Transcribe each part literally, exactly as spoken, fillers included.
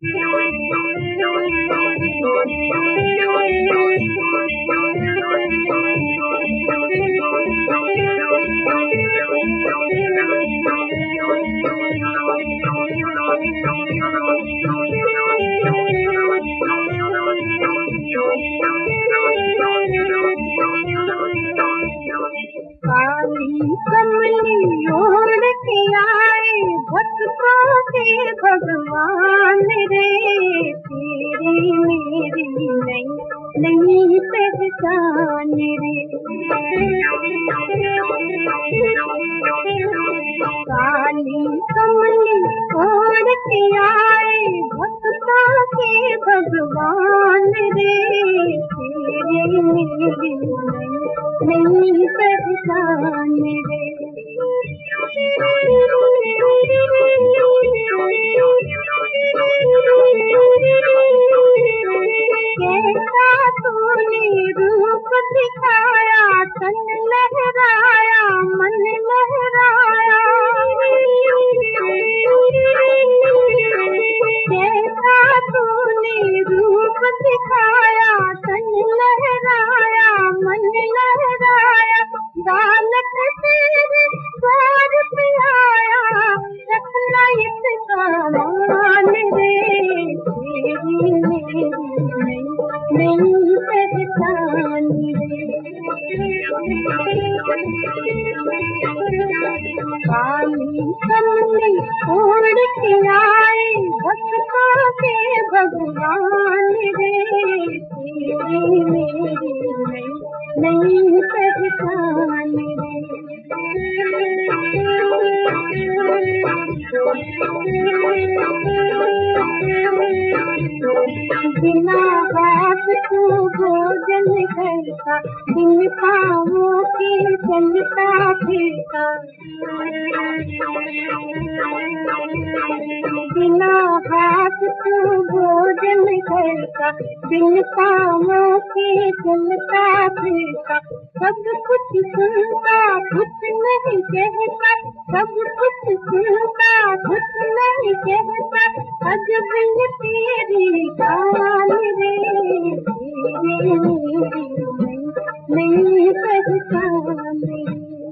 कमली ओढ़ के आए भक्तों के भगवान रे, तेरी मेरी नहीं नहीं पहचान रे। काली कमली ओढ़ के आए भक्तों के भगवान रे, तेरी मेरी नहीं नहीं पहचान रे। कैसा तूने रूप दिखाया, तन लहराया मन लहराया। कैसा तूने रूप दिखाया, तन लहराया मन लहराया। बालक तेरे द्वार पे आया, रखना इसका मान रे, तेरी मेरी नहीं नहीं पहचान रे। काली कमली ओढ़ के आए भक्तों के भगवान रे, तेरी मेरी नहीं नहीं पहचान रे। बिना हाथ को भोजन करता, बिन पाँवों के चलता फिरता। बिना हाथ को भोजन करता, बिन पाँवों के चलता फिरता। सब कुछ सुनता कुछ नहीं कहता, सब कुछ सुनता कुछ नहीं कहता। अजब ये तेरी चाल रे, तेरी मेरी नहीं पहचान रे।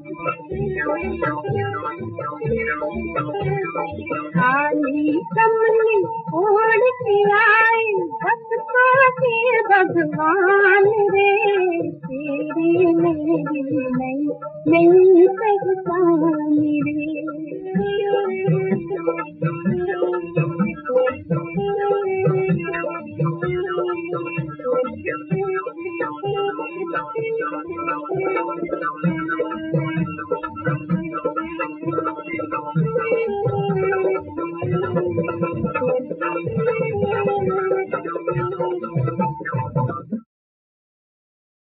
काली कमली ओढ़ के आए भक्तों के भगवान रे, तेरी मेरी नहीं नहीं पहचान रे।